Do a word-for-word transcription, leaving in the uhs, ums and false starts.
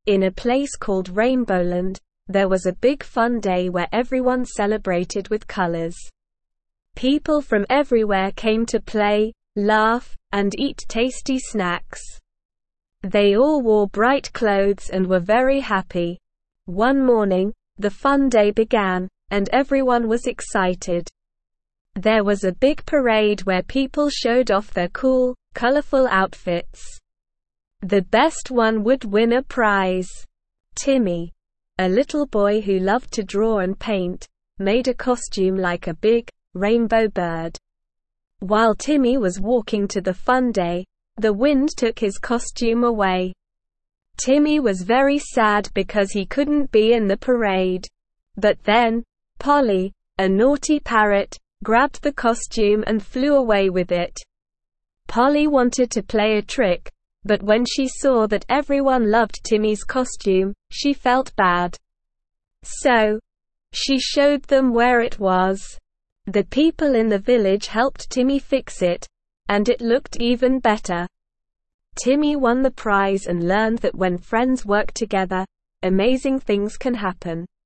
In a place called Rainbowland, there was a big fun day where everyone celebrated with colors. People from everywhere came to play, laugh, and eat tasty snacks. They all wore bright clothes and were very happy. One morning, the fun day began, and everyone was excited. There was a big parade where people showed off their cool, colorful outfits. The best one would win a prize. Timmy, a little boy who loved to draw and paint, made a costume like a big, rainbow bird. While Timmy was walking to the fun day, the wind took his costume away. Timmy was very sad because he couldn't be in the parade. But then, Polly, a naughty parrot, grabbed the costume and flew away with it. Polly wanted to play a trick, but when she saw that everyone loved Timmy's costume, she felt bad. So, she showed them where it was. The people in the village helped Timmy fix it, and it looked even better. Timmy won the prize and learned that when friends work together, amazing things can happen.